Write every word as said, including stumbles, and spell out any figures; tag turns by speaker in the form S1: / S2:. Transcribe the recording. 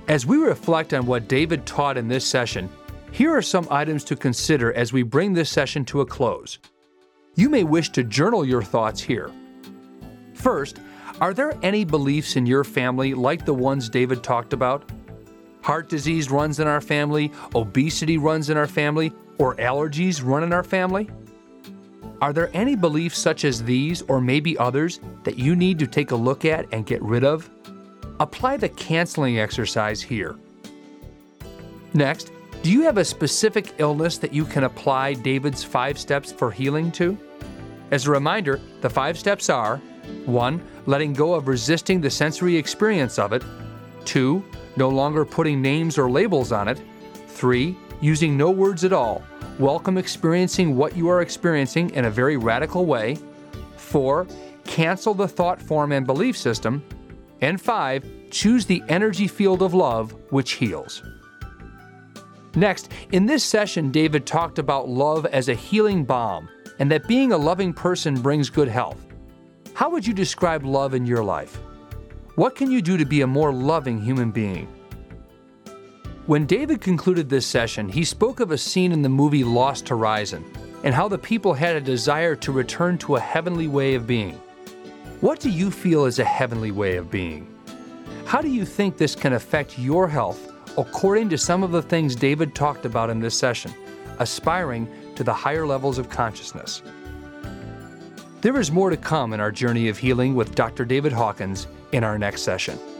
S1: As we reflect on what David taught in this session, here are some items to consider as we bring this session to a close. You may wish to journal your thoughts here. First, are there any beliefs in your family like the ones David talked about? Heart disease runs in our family, obesity runs in our family, or allergies run in our family? Are there any beliefs such as these, or maybe others, that you need to take a look at and get rid of? Apply the canceling exercise here. Next, do you have a specific illness that you can apply David's five steps for healing to? As a reminder, the five steps are: one. Letting go of resisting the sensory experience of it. two. No longer putting names or labels on it. three. Using no words at all. Welcome experiencing what you are experiencing in a very radical way. four. Cancel the thought form and belief system. And five. Choose the energy field of love, which heals. Next, in this session, David talked about love as a healing balm, and that being a loving person brings good health. How would you describe love in your life? What can you do to be a more loving human being? When David concluded this session, he spoke of a scene in the movie Lost Horizon, and how the people had a desire to return to a heavenly way of being. What do you feel is a heavenly way of being? How do you think this can affect your health according to some of the things David talked about in this session, aspiring to the higher levels of consciousness? There is more to come in our journey of healing with Doctor David Hawkins in our next session.